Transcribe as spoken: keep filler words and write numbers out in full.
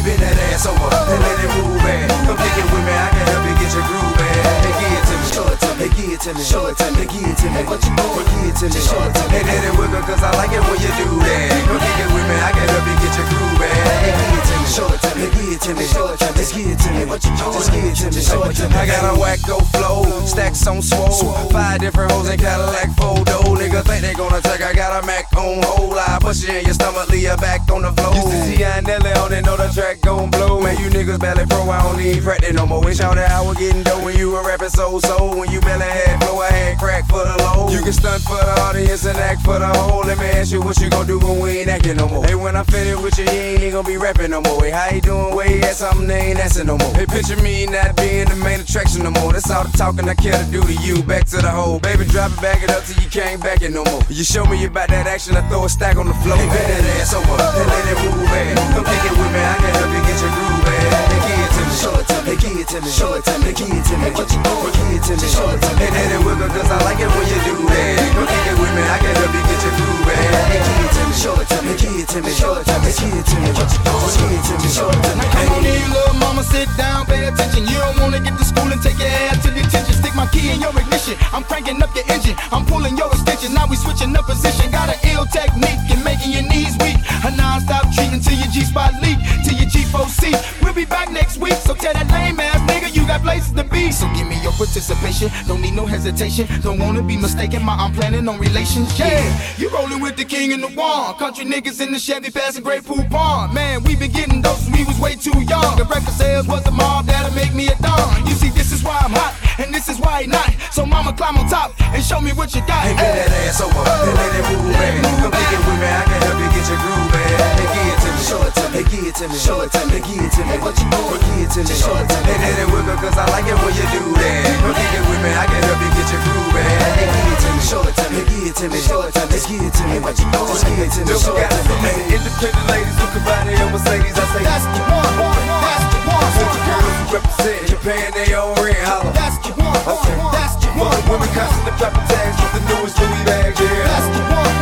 bend that ass over and let it move back. Come kick it with me, I can help you get your groove back. Hey, give it to me, show it to me, give it to me, show it to me, give it to me. What you doing? Give it to me, show it to me. Hey, let it wiggle, cause I like it when you do that. Come kick it with me, I can help you get your groove back. Hey, give it to me, show it to me, give it to me, show it to me, just give it to me. What you doing? Just give it to me, show it to me. I got a wacko flow, stacks on swole, five different hoes in Cadillac photo. Nigga think they gonna take, I got a Mac on hold. I push you in your stomach, leave you back on the floor. Used to see I Nelly on it, know the track gon' blow. Man, you niggas barely pro, I don't need practice no more. Wish all that I was getting dough when you were rapping so-so. When you barely had flow, I had crack for the low. You can stunt for the audience and act for the whole. Let me ask you what you gon' do when we ain't acting no more. Hey, when I finished with you, you ain't even gon' be rapping no more. Hey, how you doing? Way at something they ain't asking no more. Hey, picture me not being the main attraction no more. That's all the talking I care to do to you. Back to the hole, baby, drop it, back it up till you can't back it no more. You show me about that action, I throw a stack on the floor. Hey, bend that ass over and let it move back. Come kick it with me, I can help you get your groove back. Hey, give it to me, show it to me, give it to me, show it to me, give it to me. What you doing? Give it to me, show it to me. Hey, let it wiggle, cause I like it when you do that. Come kick it with me, I can help you get your groove back. Hey, give it to me, show it to me, give it to me, show it to me, give it to me. What you doing? Give it to me, show it to me. Come on in, little mama, sit down, pay attention. You don't wanna get to school and take your ass to detention. Stick my key in your ignition, I'm cranking up your engine, I'm pulling your extension. Now we switching up position, got an ill technique and making your knees weak. A non-stop treatment till your G-spot leak, till your G four C. We'll be back next week, so tell that lame ass nigga you got places to be. So give me your participation, don't need no hesitation. Don't wanna be mistaken, my I'm planning on relations. Yeah, you rolling with the king and the one. Country niggas in the Chevy passing Grey Pool Pond. Man, we been getting those since we was way too young. The record sales was the mob that'll make me a don. You see, this is why I'm hot, and this is why not. So mama, climb on top and show me what you got. Hey, bend that ass over and let it move back. Come kick it with me, I can help you get your groove back. Hey, give it to me, show it to me, give it to me, show it to me, give it to me. What you doing? Give it to me, show it to me. Hey, let it wiggle, cause I like it when you do that. Come kick it with me, I can help you get your groove back. Hey, give it to me, show it to me, give it to me, show it to me, give it to me. What you doing? Give it to me, show it to me. Independent ladies who can buy their own Mercedes, I say that's the one, that's the one. For the girls who represent Japan, they own rent, holla. That's the one, Okay. that's the For one. the women constantly dropping tags with the newest Louis bags, yeah. That's the one,